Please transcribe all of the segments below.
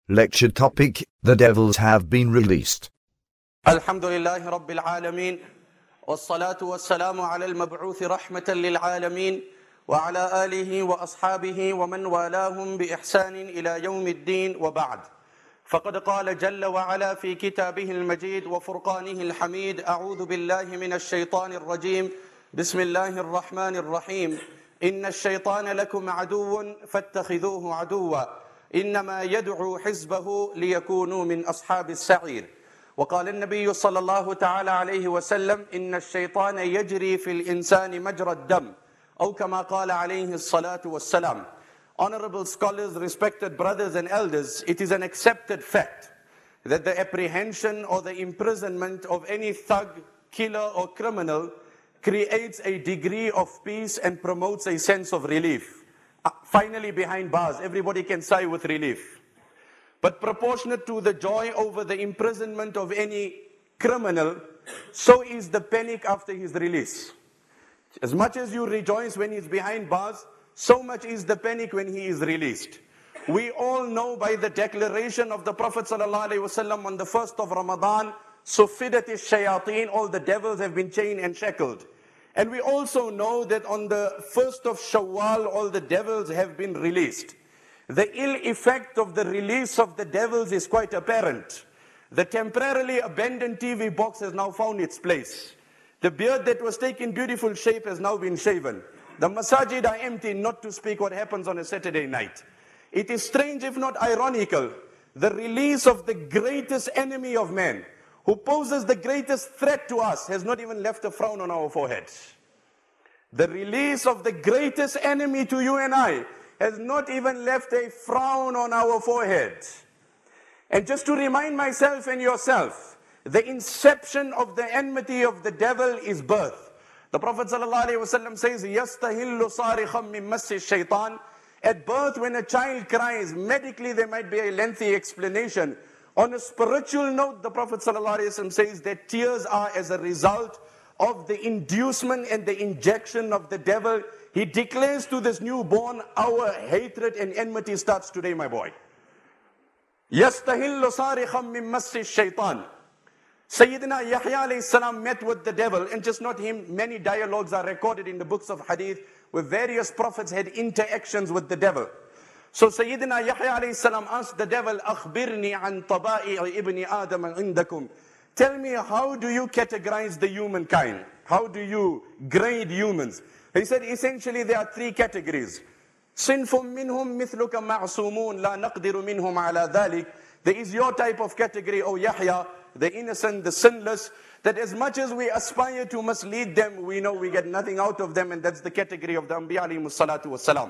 Lecture topic: The devils have been released. الحمد لله رب العالمين والصلاة والسلام على المبعوث رحمة للعالمين وعلى آله وأصحابه ومن والاهم بإحسان إلى يوم الدين وبعد. فقد قال جل وعلا في كتابه المجيد وفرقانه الحميد: أعوذ بالله من الشيطان الرجيم، بسم الله الرحمن الرحيم. إن الشيطان لكم عدو فاتخذوه عدوا إنما يدعو حزبه ليكونوا من أصحاب السعير. وقال النبي صلى الله تعالى عليه وسلم: إن الشيطان يجري في الإنسان مجرى الدم، أو كما قال عليه الصلاة والسلام. Honorable scholars, respected brothers and elders, it is an accepted fact that the apprehension or the imprisonment of any thug, killer or criminal creates a degree of peace and promotes a sense of relief. Finally, behind bars, everybody can sigh with relief. But proportionate to the joy over the imprisonment of any criminal, so is the panic after his release. As much as you rejoice when he's behind bars, so much is the panic when he is released. We all know by the declaration of the Prophet ﷺ on the 1st of Ramadan, Sufidat shayateen, all the devils have been chained and shackled. And we also know that on the 1st of Shawwal, all the devils have been released. The ill effect of the release of the devils is quite apparent. The temporarily abandoned TV box has now found its place. The beard that was taken beautiful shape has now been shaven. The masajid are empty, not to speak what happens on a Saturday night. It is strange, if not ironical, the release of the greatest enemy of man, who poses the greatest threat to us, has not even left a frown on our foreheads. The release of the greatest enemy to you and I has not even left a frown on our foreheads. And just to remind myself and yourself, the inception of the enmity of the devil is birth. The Prophet ﷺ says, يَسْتَهِلُّ صَارِخًا مِّن مَسِّ الشَّيْطَانِ. At birth, when a child cries, medically there might be a lengthy explanation. On a spiritual note, the Prophet ﷺ says that tears are as a result of the inducement and the injection of the devil. He declares to this newborn, our hatred and enmity starts today, my boy. يَسْتَهِلُّ صَارِخًا مِّن مَسِّ الشَّيْطَانِ. Sayyidina Yahya alayhi salam met with the devil, and just not him, many dialogues are recorded in the books of hadith where various prophets had interactions with the devil. So Sayyidina Yahya alayhi salam asked the devil, أخبرني عن طبائع ابن آدم عندكم. Tell me, how do you categorize the humankind? How do you grade humans? He said, essentially there are three categories. صنف منهم مثلك معصومون لا نقدر منهم على ذلك. There is your type of category, O Yahya, the innocent, the sinless, that as much as we aspire to mislead them, we know we get nothing out of them, and that's the category of the Anbiya alayhimus salatu wassalam.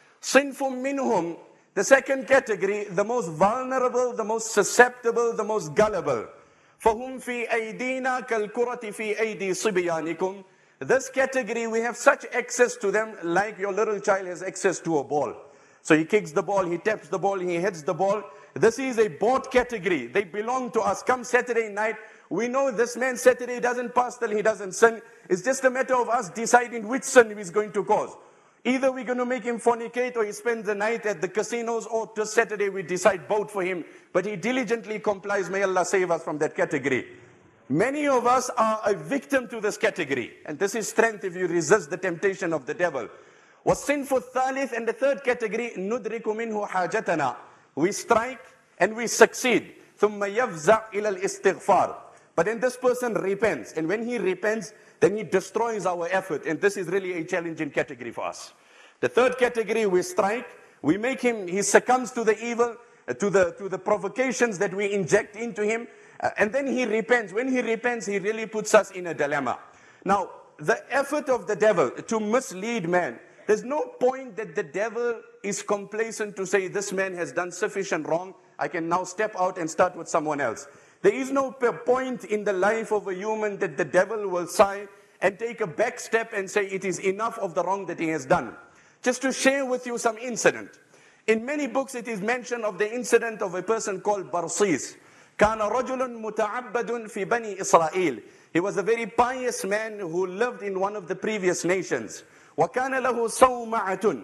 Sinfum minhum, the second category, the most vulnerable, the most susceptible, the most gullible. فَهُمْ فِي أَيْدِينَا كَالْكُرَةِ فِي أَيْدِي صِبْيَانِكُمْ. This category, we have such access to them like your little child has access to a ball. So he kicks the ball, he taps the ball, he hits the ball. This is a bought category. They belong to us. Come Saturday night, we know this man Saturday doesn't pass till he doesn't sin. It's just a matter of us deciding which sin he's going to cause. Either we're going to make him fornicate or he spends the night at the casinos, or this Saturday we decide both for him. But he diligently complies. May Allah save us from that category. Many of us are a victim to this category. And this is strength if you resist the temptation of the devil. وَالصِّنْفُ الثَّالِث, and the third category, نُدْرِكُ مِنْهُ حَاجَتَنَا. We strike and we succeed. ثُمَّ يَفْزَعْ إِلَى الْإِسْتِغْفَارِ. But then this person repents. And when he repents, then he destroys our effort. And this is really a challenging category for us. The third category, we strike. We make him, he succumbs to the evil, to the provocations that we inject into him. And then he repents. When he repents, he really puts us in a dilemma. Now, the effort of the devil to mislead man, there's no point that the devil is complacent to say, this man has done sufficient wrong, I can now step out and start with someone else. There is no point in the life of a human that the devil will sigh and take a back step and say it is enough of the wrong that he has done. Just to share with you some incident. In many books it is mentioned of the incident of a person called Barsis. كان رجل متعبد في بني إسرائيل. He was a very pious man who lived in one of the previous nations. وكان له صومعة.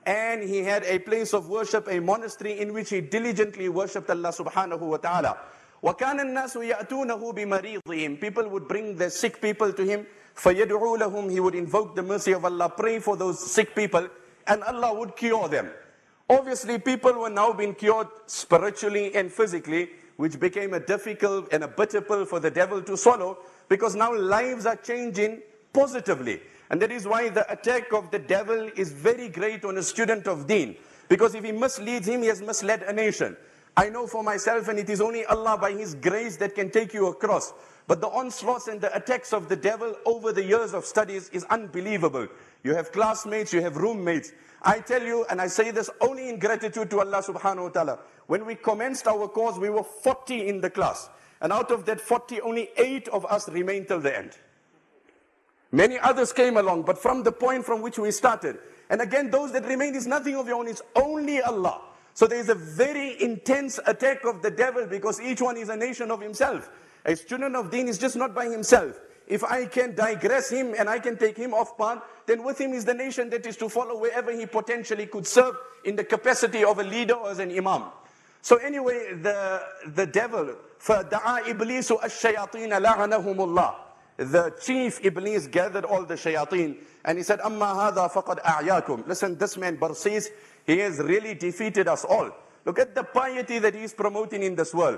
and he had a place of worship, a monastery in which he diligently worshipped Allah subhanahu wa ta'ala. وَكَانَ النَّاسُ يَأْتُونَهُ بِمَرِيضِهِمْ. People would bring their sick people to him. فَيَدْعُوا لَهُمْ. He would invoke the mercy of Allah, pray for those sick people, and Allah would cure them. Obviously, people were now being cured spiritually and physically, which became a difficult and a bitter pill for the devil to swallow, because now lives are changing positively. And that is why the attack of the devil is very great on a student of deen. Because if he misleads him, he has misled a nation. I know for myself, and it is only Allah by His grace that can take you across. But the onslaughts and the attacks of the devil over the years of studies is unbelievable. You have classmates, you have roommates. I tell you, and I say this only in gratitude to Allah subhanahu wa ta'ala. When we commenced our course, we were 40 in the class. And out of that 40, only 8 of us remained till the end. Many others came along, but from the point from which we started. And again, those that remained is nothing of your own, it's only Allah. So there is a very intense attack of the devil because each one is a nation of himself. A student of deen is just not by himself. If I can digress him and I can take him off path, then with him is the nation that is to follow wherever he potentially could serve in the capacity of a leader or as an imam. So anyway, the devil, فَدَعَا إِبْلِيسُ الشَّيَاطِينَ لَعَنَهُمُ اللَّهِ. The chief Iblis gathered all the shayateen and he said, أَمَّا هَذَا فَقَدْ أَعْيَاكُمْ. Listen, this man Barsis, he has really defeated us all. Look at the piety that he is promoting in this world.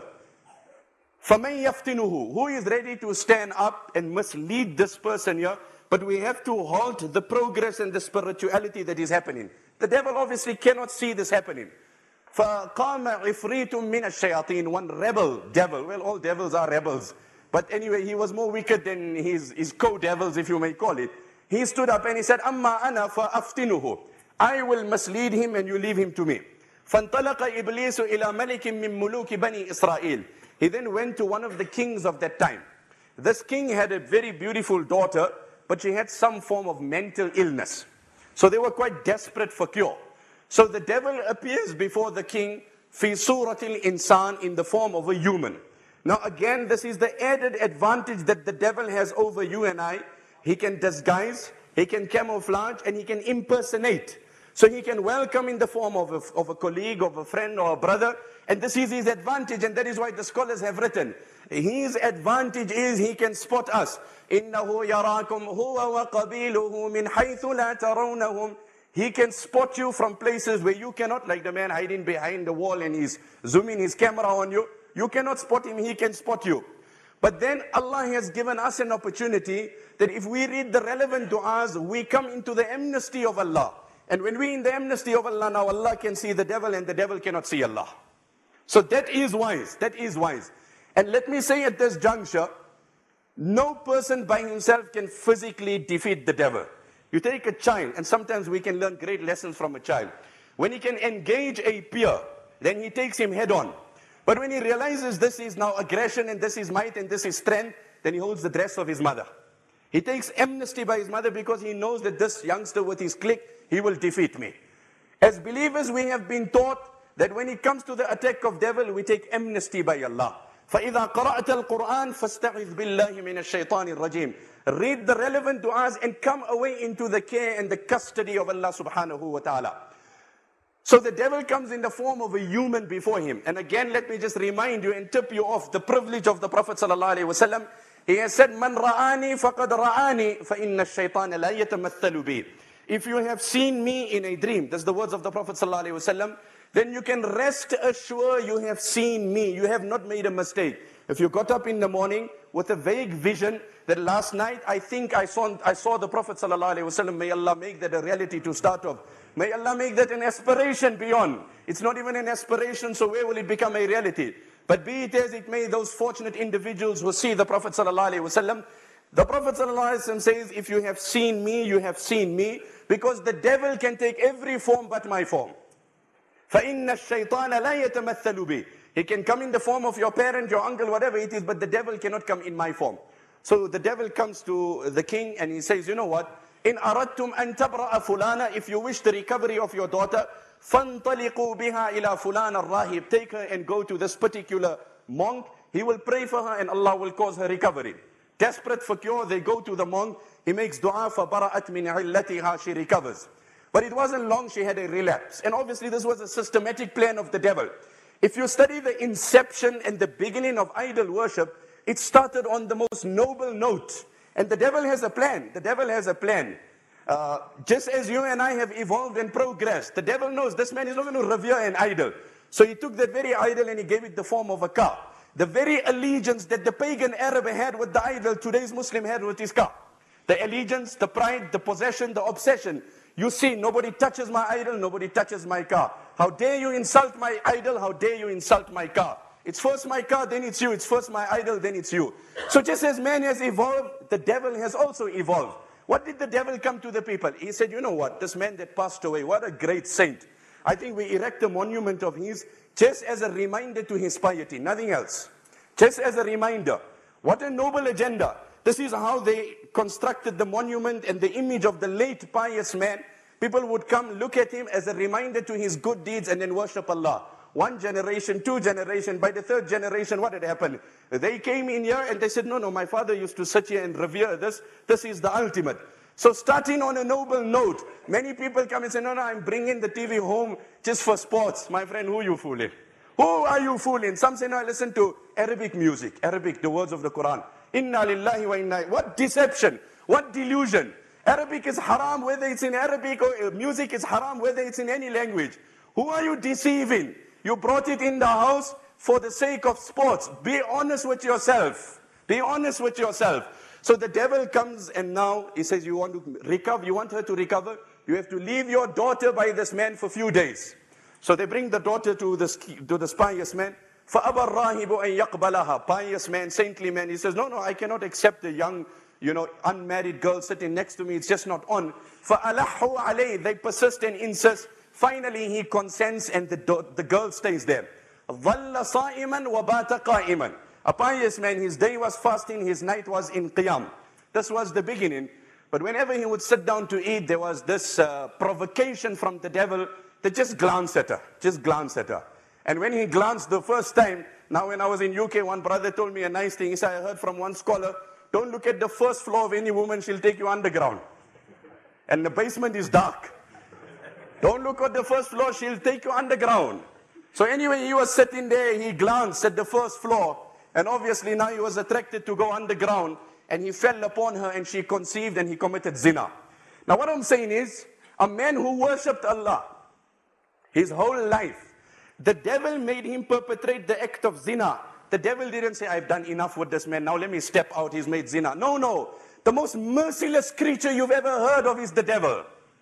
فَمَنْ يَفْتِنُهُ. Who is ready to stand up and mislead this person here? But we have to halt the progress and the spirituality that is happening. The devil obviously cannot see this happening. فَقَامَ عِفْرِيتٌ مِّنَ الشَّيَاطِينَ. One rebel devil. Well, all devils are rebels. But anyway, he was more wicked than his co-devils, if you may call it. He stood up and he said, أَمَّا أَنَا فَأَفْتِنُهُ. I will mislead him and you leave him to me. فَانْطَلَقَ إِبْلِيسُ إِلَى مَلِكٍ مِّن مُلُوكِ بَنِي إِسْرَائِيل. He then went to one of the kings of that time. This king had a very beautiful daughter, but she had some form of mental illness. So they were quite desperate for cure. So the devil appears before the king, فِي صُورَةِ الْإِنسان, in the form of a human. Now again, this is the added advantage that the devil has over you and I. He can disguise, he can camouflage, and he can impersonate. So he can welcome in the form of a colleague, of a friend, or a brother. And this is his advantage, and that is why the scholars have written. His advantage is he can spot us. إِنَّهُ يَرَاكُمْ هُوَ وَقَبِيلُهُ مِنْ حَيْثُ لَا تَرَوْنَهُمْ. He can spot you from places where you cannot, like the man hiding behind the wall and he's zooming his camera on you. You cannot spot him, he can spot you. But then Allah has given us an opportunity that if we read the relevant du'as, we come into the amnesty of Allah. And when we're in the amnesty of Allah, now Allah can see the devil and the devil cannot see Allah. So that is wise, that is wise. And let me say at this juncture, no person by himself can physically defeat the devil. You take a child, and sometimes we can learn great lessons from a child. When he can engage a peer, then he takes him head on. But when he realizes this is now aggression and this is might and this is strength, then he holds the dress of his mother. He takes amnesty by his mother because he knows that this youngster with his clique, he will defeat me. As believers, we have been taught that when it comes to the attack of devil, we take amnesty by Allah. فَإِذَا قَرَأْتَ الْقُرْآنَ فَاسْتَعِذْ بِاللَّهِ مِنَ الشَّيْطَانِ الرَّجِيمِ. Read the relevant du'as and come away into the care and the custody of Allah subhanahu wa ta'ala. So the devil comes in the form of a human before him. And again, let me just remind you and tip you off the privilege of the Prophet sallallahu alaihi wasallam. He has said, "Man ra'ani faqad ra'ani, fa inna ash-shaytana la yatamathalu bi." If you have seen me in a dream, that's the words of the Prophet sallallahu alaihi wasallam, then you can rest assured you have seen me. You have not made a mistake. If you got up in the morning with a vague vision that last night I think I saw the Prophet sallallahu alaihi wasallam, may Allah make that a reality to start off. May Allah make that an aspiration beyond. It's not even an aspiration, so where will it become a reality? But be it as it may, those fortunate individuals who see the Prophet sallallahu alaihi wasallam, the Prophet sallallahu alaihi wasallam says, if you have seen me, you have seen me, because the devil can take every form but my form. فَإِنَّ الشَّيْطَانَ لَا يَتَمَثَّلُ بِي. He can come in the form of your parent, your uncle, whatever it is, but the devil cannot come in my form. So the devil comes to the king and he says, you know what? In aradtum an tabra'a fulana, if you wish the recovery of your daughter, فَانْطَلِقُوا بِهَا إِلَى فُلَانَ الرَّاهِبِ. Take her and go to this particular monk. He will pray for her and Allah will cause her recovery. Desperate for cure, they go to the monk. He makes dua, فَبَرَأَتْ مِنْ عِلَّتِهَا. She recovers. But it wasn't long she had a relapse. And obviously this was a systematic plan of the devil. If you study the inception and the beginning of idol worship, it started on the most noble note. And the devil has a plan. The devil has a plan. Just as you and I have evolved and progressed, the devil knows this man is not going to revere an idol. So he took that very idol and he gave it the form of a car. The very allegiance that the pagan Arab had with the idol, today's Muslim had with his car. The allegiance, the pride, the possession, the obsession. You see, nobody touches my idol, nobody touches my car. How dare you insult my idol, how dare you insult my car. It's first my car, then it's you. It's first my idol, then it's you. So just as man has evolved, the devil has also evolved. What did the devil come to the people? He said, you know what, this man that passed away, what a great saint. I think we erect a monument of his just as a reminder to his piety, nothing else. Just as a reminder. What a noble agenda. This is how they constructed the monument and the image of the late pious man. People would come look at him as a reminder to his good deeds and then worship Allah. 1 generation, 2 generation, by the 3rd generation, what had happened? They came in here and they said, no, my father used to sit here and revere this. This is the ultimate. So starting on a noble note, many people come and say, no, I'm bringing the TV home just for sports. My friend, who are you fooling? Who are you fooling? Some say, no, I listen to Arabic music. Arabic, the words of the Quran. Inna lillahi wa inna. What deception? What delusion? Arabic is haram whether it's in Arabic or music is haram whether it's in any language. Who are you deceiving? You brought it in the house for the sake of sports. Be honest with yourself. Be honest with yourself. So the devil comes and now he says, you want to recover? You want her to recover? You have to leave your daughter by this man for a few days. So they bring the daughter to the pious man. فَأَبَى الرَّاهِبُ أَنْ يَقْبَلَهَا. Pious man, saintly man. He says, no, I cannot accept a young, unmarried girl sitting next to me. It's just not on. فَأَلَحُّ عَلَيْهِ. They persist and insist. Finally, he consents and the girl stays there. ظَلَّ صَائِمًا وَبَاتَ قَائِمًا. A pious man, his day was fasting, his night was in qiyam. This was the beginning. But whenever he would sit down to eat, there was this provocation from the devil to just glance at her. And when he glanced the first time, now when I was in UK, one brother told me a nice thing. He said, I heard from one scholar, don't look at the first floor of any woman, she'll take you underground. And the basement is dark. Don't look at the first floor, she'll take you underground. So anyway, he was sitting there, he glanced at the first floor, and obviously now he was attracted to go underground, and he fell upon her and she conceived and he committed zina. Now what I'm saying is, a man who worshipped Allah, his whole life, the devil made him perpetrate the act of zina. The devil didn't say, I've done enough with this man, now let me step out, he's made zina. No. The most merciless creature you've ever heard of is the devil.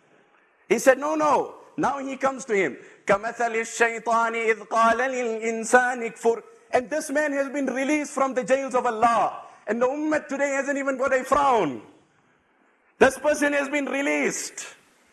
He said, no. Now he comes to him. كَمَثَلِ الشَّيْطَانِ إِذْ قَالَ لِلْإِنسَانِ كْفُرْ. And this man has been released from the jails of Allah. And the ummah today hasn't even got a frown. This person has been released.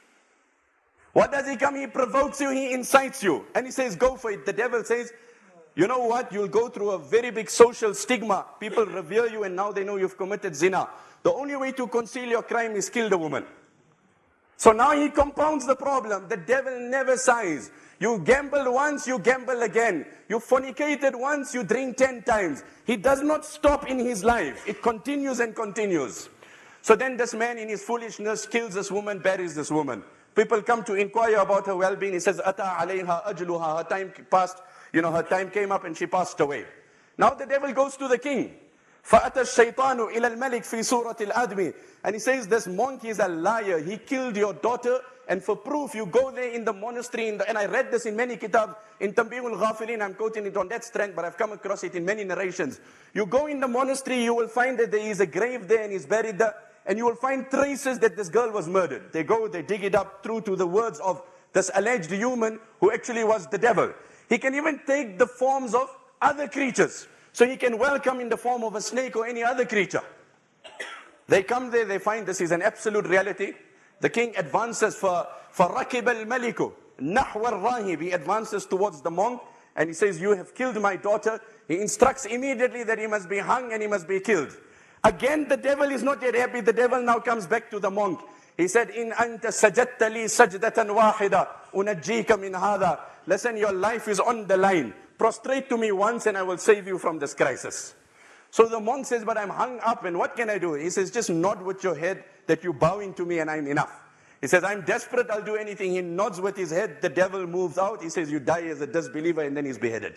What does he come? He provokes you, he incites you. And he says, go for it. The devil says, you know what? You'll go through a very big social stigma. People revere you and now they know you've committed zina. The only way to conceal your crime is kill the woman. So now he compounds the problem. The devil never sighs. You gambled once, you gamble again. You fornicated once, you drink 10 times. He does not stop in his life. It continues and continues. So then this man in his foolishness kills this woman, buries this woman. People come to inquire about her well-being. He says, Ata alayha ajluha. Her time passed, her time came up and she passed away. Now the devil goes to the king. فَأَتَى الشَّيْطَانُ إِلَى الْمَلِكِ فِي سُورَةِ الْأَدْمِ. And he says, this monk is a liar. He killed your daughter. And for proof, you go there in the monastery. And I read this in many kitabs. In Tanbihul Ghafilin, I'm quoting it on that strength, but I've come across it in many narrations. You go in the monastery, you will find that there is a grave there and he's buried there. And you will find traces that this girl was murdered. They go, they dig it up through to the words of this alleged human who actually was the devil. He can even take the forms of other creatures. So he can welcome in the form of a snake or any other creature. They come there, they find this is an absolute reality. The king advances for Rakib al-Maliku, Nahwa al-Rahib. He advances towards the monk and he says, you have killed my daughter. He instructs immediately that he must be hung and he must be killed. Again, the devil is not yet happy. The devil now comes back to the monk. He said, In anta sajadta li sajdatan wahida, unajjika min hada. Listen, your life is on the line. Prostrate to me once and I will save you from this crisis. So the monk says, but I'm hung up and what can I do? He says, just nod with your head that you're bowing to me and I'm enough. He says, I'm desperate, I'll do anything. He nods with his head, the devil moves out. He says, you die as a disbeliever, and then he's beheaded.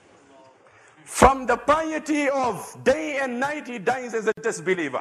From the piety of day and night, he dies as a disbeliever.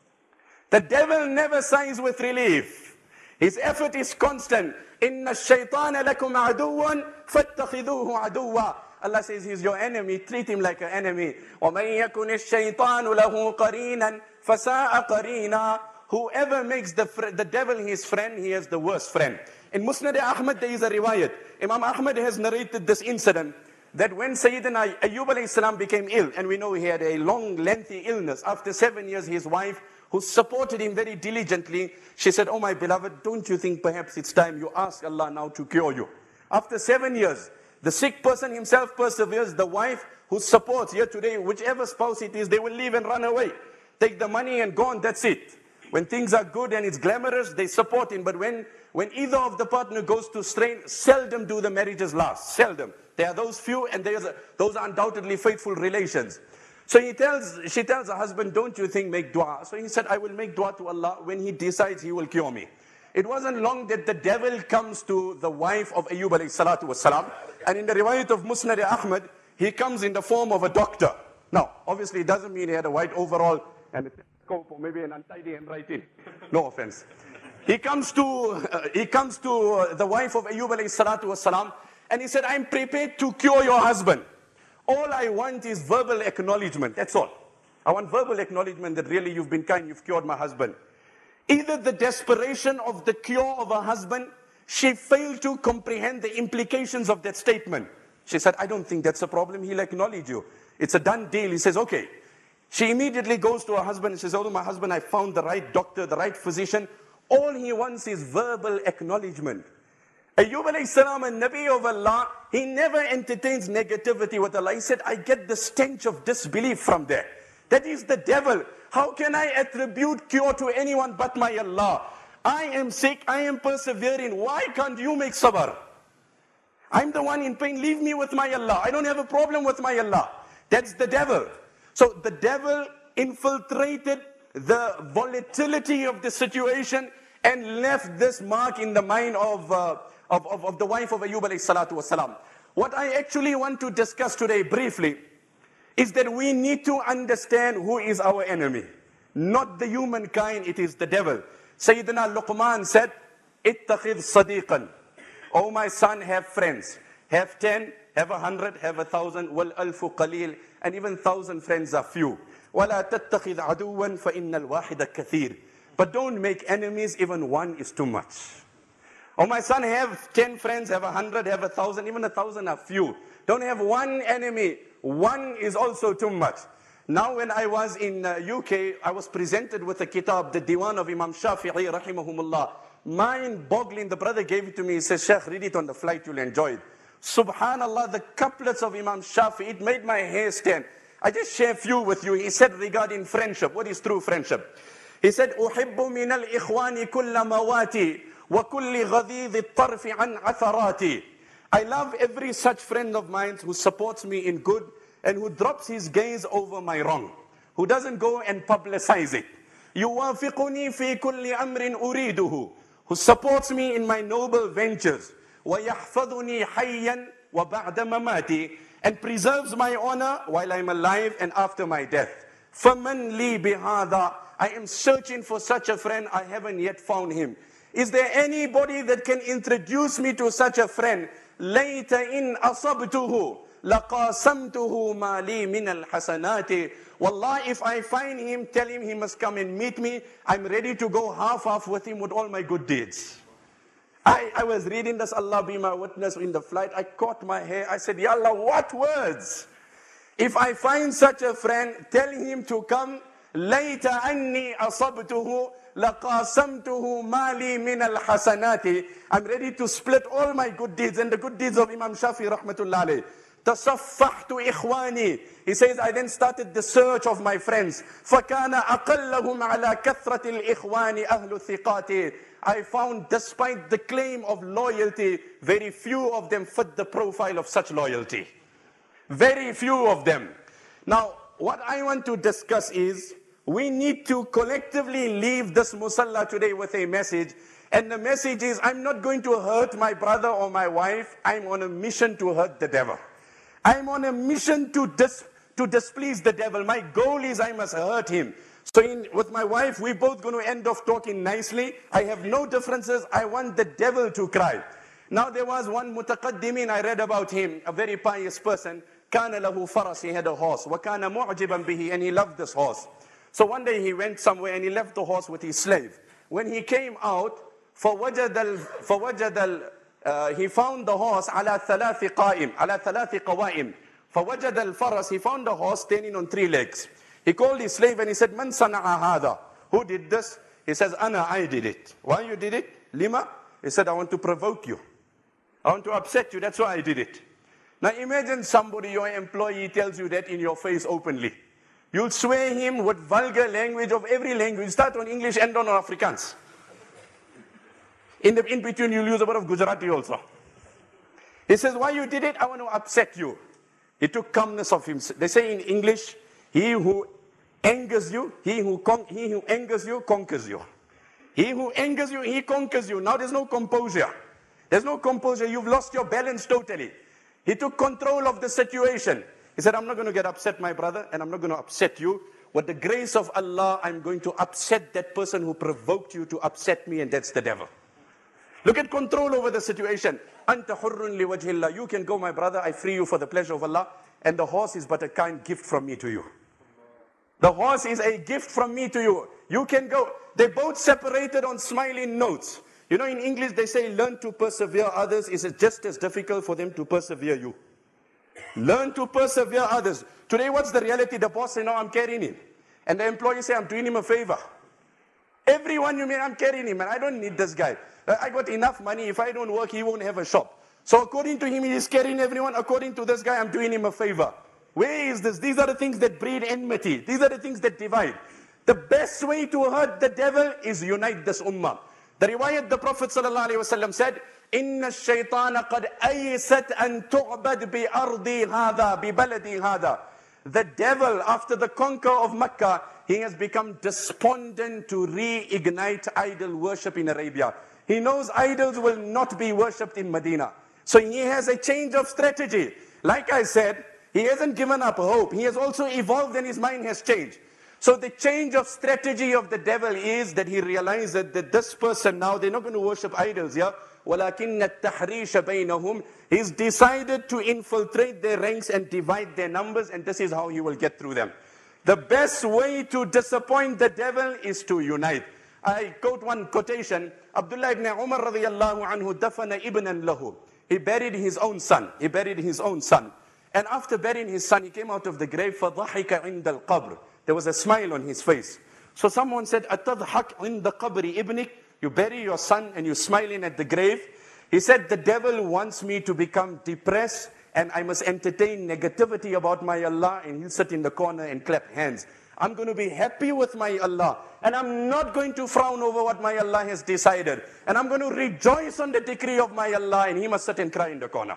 The devil never sighs with relief. His effort is constant. إِنَّ الشَّيْطَانَ لَكُمْ عَدُوًّا فَاتَّخِذُوهُ عَدُوًّا. Allah says he's your enemy, treat him like an enemy. وَمَنْ يَكُنِ الشَّيْطَانُ لَهُ قَرِينًا فَسَاءَ قَرِينًا. Whoever makes the devil his friend, he has the worst friend. In Musnad Ahmad, there is a riwayat. Imam Ahmad has narrated this incident, that when Sayyidina Ayyub alayhi salam became ill, and we know he had a long, lengthy illness, after 7 years, his wife, who supported him very diligently, she said, oh my beloved, don't you think perhaps it's time you ask Allah now to cure you? After 7 years, the sick person himself perseveres, the wife who supports, here today, whichever spouse it is, they will leave and run away. Take the money and go on, that's it. When things are good and it's glamorous, they support him. But when either of the partner goes to strain, seldom do the marriages last. Seldom. There are those few, and those are undoubtedly faithful relations. So she tells her husband, don't you think, make dua. So he said, I will make dua to Allah. When he decides, he will cure me. It wasn't long that the devil comes to the wife of Ayyub alayhi salatu wasalam. And in the riwayat of Musnad Ahmad, he comes in the form of a doctor. Now, obviously, it doesn't mean he had a white overall and a scope or maybe an untidy handwriting. No offense. He comes to the wife of Ayyub alayhi salatu wasalam, and he said, I'm prepared to cure your husband. All I want is verbal acknowledgement, that's all. I want verbal acknowledgement that really you've been kind, you've cured my husband. Either the desperation of the cure of her husband, she failed to comprehend the implications of that statement. She said, I don't think that's a problem, he'll acknowledge you. It's a done deal. He says, okay. She immediately goes to her husband and says, oh, my husband, I found the right doctor, the right physician. All he wants is verbal acknowledgement. Ayyub alayhi salam, a Nabi of Allah, he never entertains negativity with Allah. He said, I get the stench of disbelief from there. That is the devil. How can I attribute cure to anyone but my Allah? I am sick, I am persevering. Why can't you make sabr? I'm the one in pain, leave me with my Allah. I don't have a problem with my Allah. That's the devil. So the devil infiltrated the volatility of the situation and left this mark in the mind of the wife of Ayyub alayhi salatu wasalam. What I actually want to discuss today briefly is that we need to understand who is our enemy. Not the humankind, it is the devil. Sayyidina Luqman said, ittakhidh sadiqan. Oh my son, have friends. Have 10, have 100, have 1,000, wal alfu qalil. And even 1,000 friends are few. وَلَا تَتَّخِذْ عَدُوًّا فَإِنَّ الْوَاحِدَ كَثِيرٌ. But don't make enemies, even one is too much. Oh my son, have 10 friends, have 100, have 1,000, even 1,000 are few. Don't have one enemy, one is also too much. Now when I was in UK, I was presented with a kitab, the Diwan of Imam Shafi'i, rahimahumullah. Mind-boggling, the brother gave it to me, he says, Sheikh, read it on the flight, you'll enjoy it. Subhanallah, the couplets of Imam Shafi'i, it made my hair stand. I just share a few with you. He said regarding friendship, what is true friendship? He said, أُحِبُّ مِنَ الْإِخْوَانِ كُلَّ مَوَاتِي وَكُلِّ غَذِيذِ الطَّرْفِ عَنْ عَثَرَاتِ. I love every such friend of mine who supports me in good and who drops his gaze over my wrong, who doesn't go and publicize it. يُوَافِقُنِي فِي كُلِّ أَمْرٍ أُرِيدُهُ, who supports me in my noble ventures. وَيَحْفَظُنِي حَيًّا وَبَعْدَ مَمَاتِي, and preserves my honor while I'm alive and after my death. فَمَنْ لِي بِهَذَا, I am searching for such a friend, I haven't yet found him. Is there anybody that can introduce me to such a friend? لَيْتَ إِنْ أَصَبْتُهُ لَقَاسَمْتُهُ مَا لِي مِنَ الْحَسَنَاتِ. Wallah, if I find him, tell him he must come and meet me. I'm ready to go half with him with all my good deeds. I was reading this, Allah be my witness, in the flight. I caught my hair. I said, Ya Allah, what words? If I find such a friend, tell him to come. لَيْتَ أَنِّي أَصَبْتُهُ لَقَاسَمْتُهُ مَا لِي مِنَ الْحَسَنَاتِ. I'm ready to split all my good deeds and the good deeds of Imam Shafi rahmatullah alayh. تَصَفَّحْتُ إِخْوَانِي. He says, I then started the search of my friends. فَكَانَ أَقَلَّهُمْ عَلَى كَثْرَةِ الْإِخْوَانِ أَهْلُ الثِّقَاتِ. I found, despite the claim of loyalty, very few of them fit the profile of such loyalty. Very few of them. Now, what I want to discuss is, we need to collectively leave this musalla today with a message, And the message is, I'm not going to hurt my brother or my wife. I'm on a mission to hurt the devil. I'm on a mission to displease the devil. My goal is I must hurt him. So with my wife, we're both going to end off talking nicely. I have no differences. I want the devil to cry. Now there was one mutaqaddimin, I read about him, a very pious person. كَانَ لَهُ فَرَسِ, he had a horse. وَكَانَ مُعْجِبًا بِهِ, and he loved this horse. So one day he went somewhere and he left the horse with his slave. When he came out, he found the horse على ثلاث قوائم. فوجد الفرس, he found the horse standing on 3 legs. He called his slave and he said, "Man sana'a hada?" Who did this? He says, I did it. Why you did it? Lima? He said, I want to provoke you. I want to upset you. That's why I did it. Now imagine somebody, your employee, tells you that in your face openly. You'll sway him with vulgar language of every language. Start on English, end on Afrikaans. In between, you'll use a bit of Gujarati also. He says, why you did it? I want to upset you. He took calmness of him. They say in English, he who angers you, he who angers you, conquers you. He who angers you, he conquers you. Now there's no composure. There's no composure. You've lost your balance totally. He took control of the situation. He said, I'm not going to get upset, my brother, and I'm not going to upset you. With the grace of Allah, I'm going to upset that person who provoked you to upset me, and that's the devil. Look at control over the situation. Anta hurrun li wajhillah. You can go, my brother. I free you for the pleasure of Allah. And the horse is but a kind gift from me to you. The horse is a gift from me to you. You can go. They both separated on smiling notes. You know, in English they say, learn to persevere others. Is it just as difficult for them to persevere you? Learn to persevere others. Today, what's the reality? The boss say, no, I'm carrying him. And the employee say, I'm doing him a favor. Everyone you mean, I'm carrying him, and I don't need this guy. I got enough money. If I don't work, he won't have a shop. So according to him, he is carrying everyone. According to this guy, I'm doing him a favor. Where is this? These are the things that breed enmity. These are the things that divide. The best way to hurt the devil is unite this ummah. The riwayat, the Prophet ﷺ said, إِنَّ الشَّيْطَانَ قَدْ أَيْسَتْ أَن تُعْبَدْ بِأَرْضِ هَذَا بِبَلَدِ هَذَا. The devil, after the conquer of Mecca, he has become despondent to reignite idol worship in Arabia. He knows idols will not be worshipped in Medina. So he has a change of strategy. Like I said, he hasn't given up hope. He has also evolved and his mind has changed. So the change of strategy of the devil is that he realized that this person now, they're not going to worship idols, yeah? وَلَكِنَّ التَّحْرِيشَ بَيْنَهُمْ. He's decided to infiltrate their ranks and divide their numbers, and this is how he will get through them. The best way to disappoint the devil is to unite. I quote one quotation. Abdullah ibn Umar radiyallahu anhu dafana ibnan lahu. He buried his own son. He buried his own son. And after burying his son, he came out of the grave. فَضَحِكَ عِنْدَ الْقَبْرِ. There was a smile on his face. So someone said, أَتَضْحَكْ عِنْدَ قَبْرِ ibnik. You bury your son and you're smiling at the grave. He said, the devil wants me to become depressed and I must entertain negativity about my Allah, and he'll sit in the corner and clap hands. I'm going to be happy with my Allah, and I'm not going to frown over what my Allah has decided. And I'm going to rejoice on the decree of my Allah, and he must sit and cry in the corner.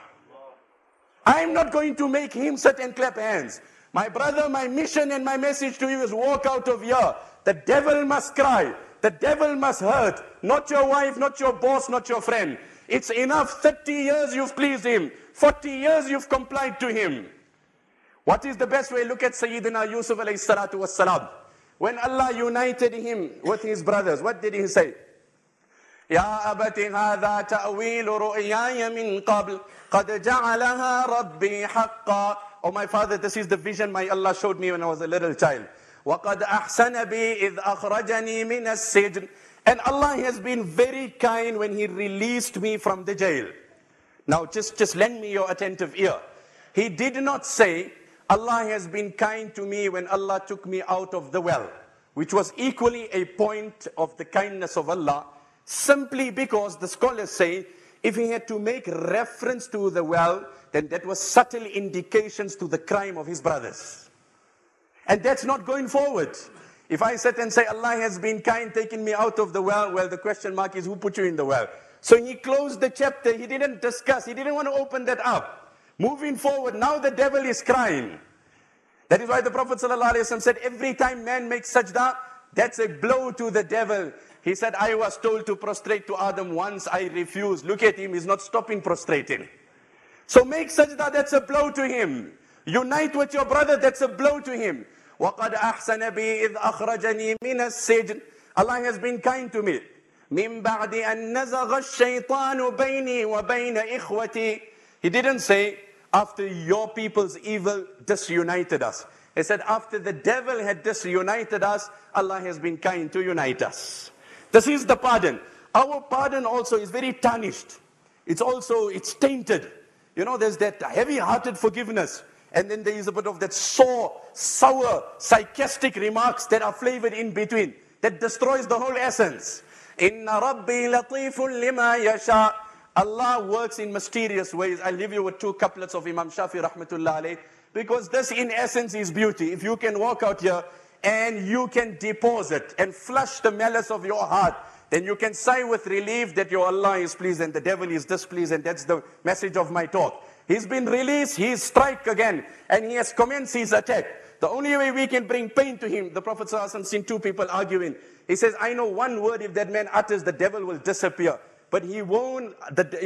I'm not going to make him sit and clap hands. My brother, my mission and my message to you is walk out of here. The devil must cry. The devil must hurt. Not your wife, not your boss, not your friend. It's enough. 30 years you've pleased him. 40 years you've complied to him. What is the best way? Look at Sayyidina Yusuf alayhi salatu wassalam. When Allah united him with his brothers, what did he say? Ya abati hadha ta'wil ru'yaya min qabl qad ja'alaha rabbi haqqa. Oh my father, this is the vision my Allah showed me when I was a little child. وَقَدْ أَحْسَنَ بِي إِذْ أَخْرَجَنِي مِنَ السِّجْنِ. And Allah has been very kind when He released me from the jail. Now just lend me your attentive ear. He did not say, Allah has been kind to me when Allah took me out of the well, which was equally a point of the kindness of Allah, simply because the scholars say, if he had to make reference to the well, then that was subtle indications to the crime of his brothers. And that's not going forward. If I sit and say, Allah has been kind, taking me out of the well, well, the question mark is, who put you in the well? So he closed the chapter. He didn't discuss. He didn't want to open that up. Moving forward, now the devil is crying. That is why the Prophet ﷺ said, every time man makes sajda, that's a blow to the devil. He said, I was told to prostrate to Adam once, I refused. Look at him, he's not stopping prostrating. So make sajda, that's a blow to him. Unite with your brother, that's a blow to him. وَقَدْ أَحْسَنَ بِي إِذْ أَخْرَجَنِي مِنَ السِّجْنِ. Allah has been kind to me. مِن بَعْدِ أَن نَزَغَ الشَّيْطَانُ بَيْنِي وَبَيْنَ إِخْوَتِي. He didn't say, after your people's evil disunited us. He said, after the devil had disunited us, Allah has been kind to unite us. This is the pardon. Our pardon also is very tarnished. It's tainted. You know, there's that heavy-hearted forgiveness. And then there is a bit of that sour, sarcastic remarks that are flavored in between. That destroys the whole essence. Inna Rabbi latifun lima yasha. Allah works in mysterious ways. I'll leave you with 2 couplets of Imam Shafi rahmatullah alayh. Because this in essence is beauty. If you can walk out here and you can deposit and flush the malice of your heart, then you can sigh with relief that your Allah is pleased and the devil is displeased, and that's the message of my talk. He's been released, he's strike again, and he has commenced his attack. The only way we can bring pain to him, the Prophet ﷺ seen 2 people arguing. He says, I know one word, if that man utters, the devil will disappear. But he won't,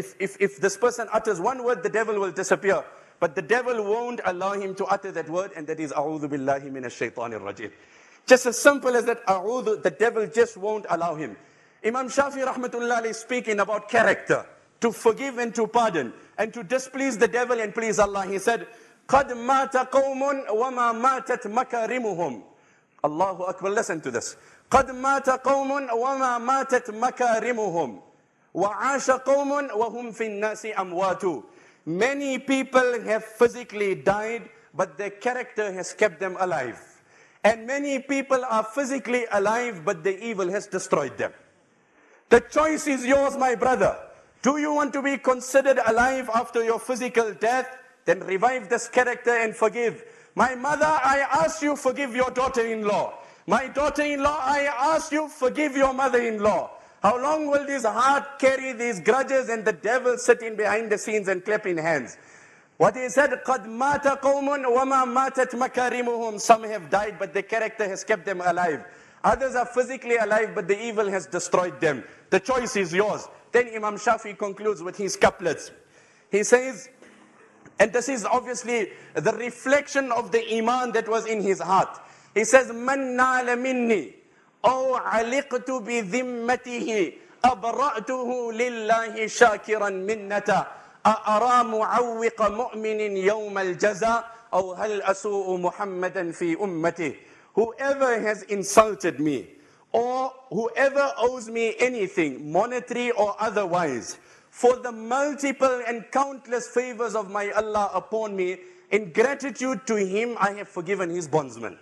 if this person utters one word, the devil will disappear. But the devil won't allow him to utter that word, and that is, A'udhu billahi minash shaitanir rajim. Just as simple as that, A'udhu, the devil just won't allow him. Imam Shafi rahmatullah alayhi speaking about character, to forgive and to pardon, and to displease the devil and please Allah. He said, قَدْ مَاتَ قَوْمٌ وَمَا مَاتَتْ مَكَارِمُهُمْ. Allahu Akbar, listen to this. قَدْ مَاتَ قَوْمٌ وَمَا مَاتَتْ مَكَارِمُهُمْ وَعَاشَ قَوْمٌ وَهُمْ فِي النَّاسِ أَمْوَاتُ. Many people have physically died, but their character has kept them alive. And many people are physically alive, but the evil has destroyed them. The choice is yours, my brother. Do you want to be considered alive after your physical death? Then revive this character and forgive. My mother, I ask you, forgive your daughter-in-law. My daughter-in-law, I ask you, forgive your mother-in-law. How long will this heart carry these grudges and the devil sitting behind the scenes and clapping hands? What he said, قَدْ مَاتَ قَوْمٌ وَمَا مَاتَتْ مَكَارِمُهُمْ. Some have died, but the character has kept them alive. Others are physically alive, but the evil has destroyed them. The choice is yours. Then Imam Shafi concludes with his couplets. He says, and this is obviously the reflection of the iman that was in his heart. He says, مَنْ نَالَ مِنِّي أَوْ عَلِقْتُ بِذِمَّتِهِ أَبْرَأْتُهُ لِلَّهِ شَاكِرًا مِنَّةً أَأَرَى مُعَوِّقَ مُؤْمِنٍ يَوْمَ الْجَزَاءِ أَوْ هَلْ أَسُوءُ مُحَمَّدًا فِي أُمَّتِهِ. Whoever has insulted me, or whoever owes me anything, monetary or otherwise, for the multiple and countless favors of my Allah upon me, in gratitude to him, I have forgiven his bondsman.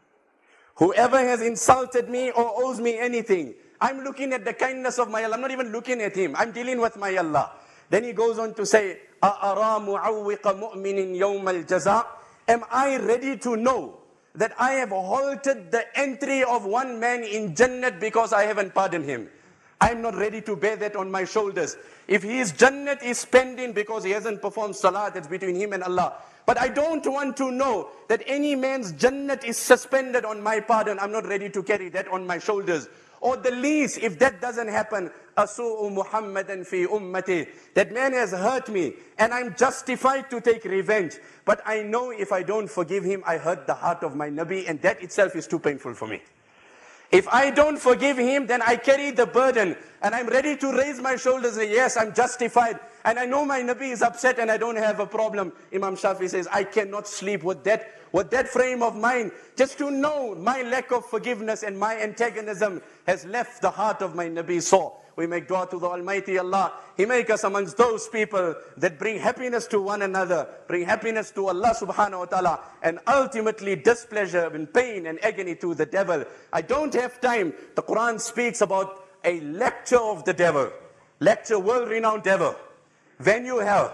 Whoever has insulted me or owes me anything, I'm looking at the kindness of my Allah. I'm not even looking at him. I'm dealing with my Allah. Then he goes on to say, أَأَرَى مُعَوِّقَ مُؤْمِنٍ يَوْمَ الْجَزَاءِ. Am I ready to know that I have halted the entry of one man in Jannat because I haven't pardoned him? I'm not ready to bear that on my shoulders. If his Jannat is pending because he hasn't performed salah, that's between him and Allah. But I don't want to know that any man's Jannat is suspended on my pardon. I'm not ready to carry that on my shoulders. Or the least, if that doesn't happen, أَسُوءُ مُحَمَّدًا فِي أُمَّتِهِ. That man has hurt me, and I'm justified to take revenge. But I know if I don't forgive him, I hurt the heart of my Nabi, and that itself is too painful for me. If I don't forgive him, then I carry the burden, and I'm ready to raise my shoulders and say, yes, I'm justified. And I know my Nabi is upset and I don't have a problem. Imam Shafi says, I cannot sleep with that frame of mind, just to know my lack of forgiveness and my antagonism has left the heart of my Nabi sore. We make dua to the Almighty Allah. He make us amongst those people that bring happiness to one another, bring happiness to Allah subhanahu wa ta'ala, and ultimately displeasure and pain and agony to the devil. I don't have time. The Quran speaks about a lecture of the devil. Lecture, world-renowned devil. Venue, hell.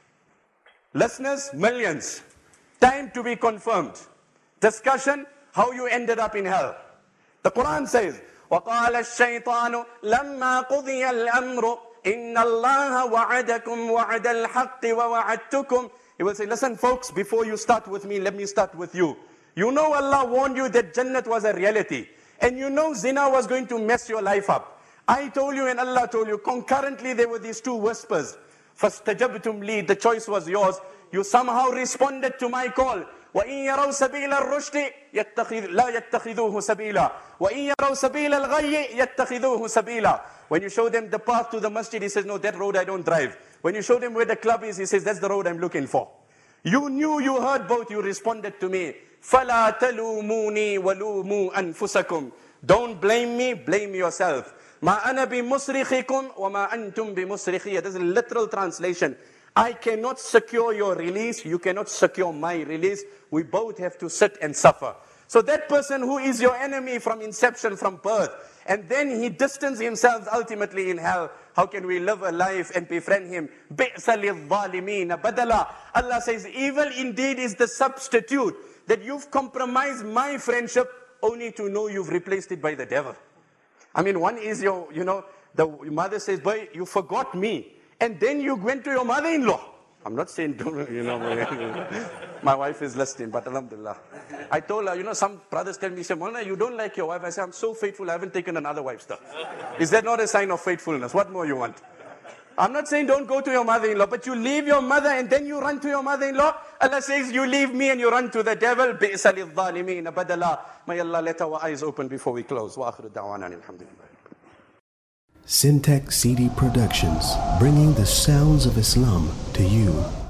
Listeners, millions. Time to be confirmed. Discussion, how you ended up in hell. The Quran says, وَقَالَ الشَّيْطَانُ لَمَّا قُضِيَ الْأَمْرُ إِنَّ اللَّهَ وَعَدَكُمْ وَعَدَ الْحَقِّ وَوَعَدْتُكُمْ. He will say, listen folks, before you start with me, let me start with you. You know Allah warned you that Jannat was a reality. And you know zina was going to mess your life up. I told you and Allah told you, concurrently there were these two whispers. فَاسْتَجَبْتُمْ لِي, the choice was yours. You somehow responded to my call. وَإِن يَرَوْا سَبِيلَ الرُّشْدِ لَا يَتَّخِذُوهُ سَبِيلًا وَإِن يَرَوْا سَبِيلَ الْغَيِّ يَتَّخِذُوهُ سَبِيلًا. When you show them the path to the masjid, he says, no, that road I don't drive. When you show them where the club is, he says, that's the road I'm looking for. You knew, you heard both, you responded to me. فَلَا تَلُومُونِي وَلُومُوا أَنفُسَكُمْ. Don't blame me, blame yourself. مَا أَنَا بِمُصْرِخِكُمْ وَمَا أَنْتُمْ بِمُصْرِخِيَّ. This is a literal translation. I cannot secure your release, you cannot secure my release. We both have to sit and suffer. So that person who is your enemy from inception, from birth, and then he distances himself ultimately in hell, how can we live a life and befriend him? بِئْسَ لِلظَّالِمِينَ بَدَلًا. Allah says, evil indeed is the substitute, that you've compromised my friendship only to know you've replaced it by the devil. I mean, one is your, the mother says, boy, you forgot me. And then you went to your mother-in-law. I'm not saying, my wife is listening, but alhamdulillah. I told her, some brothers tell me, say, Maulana, you don't like your wife. I say, I'm so faithful, I haven't taken another wife's stuff. Is that not a sign of faithfulness? What more you want? I'm not saying don't go to your mother-in-law, but you leave your mother and then you run to your mother-in-law. Allah says, you leave me and you run to the devil. بِئْسَ لِلظَّالِمِينَ بَدَلًا. May Allah let our eyes open before we close. وَآخِرُ دَعْوَانَا alhamdulillah. Syntax CD Productions, bringing the sounds of Islam to you.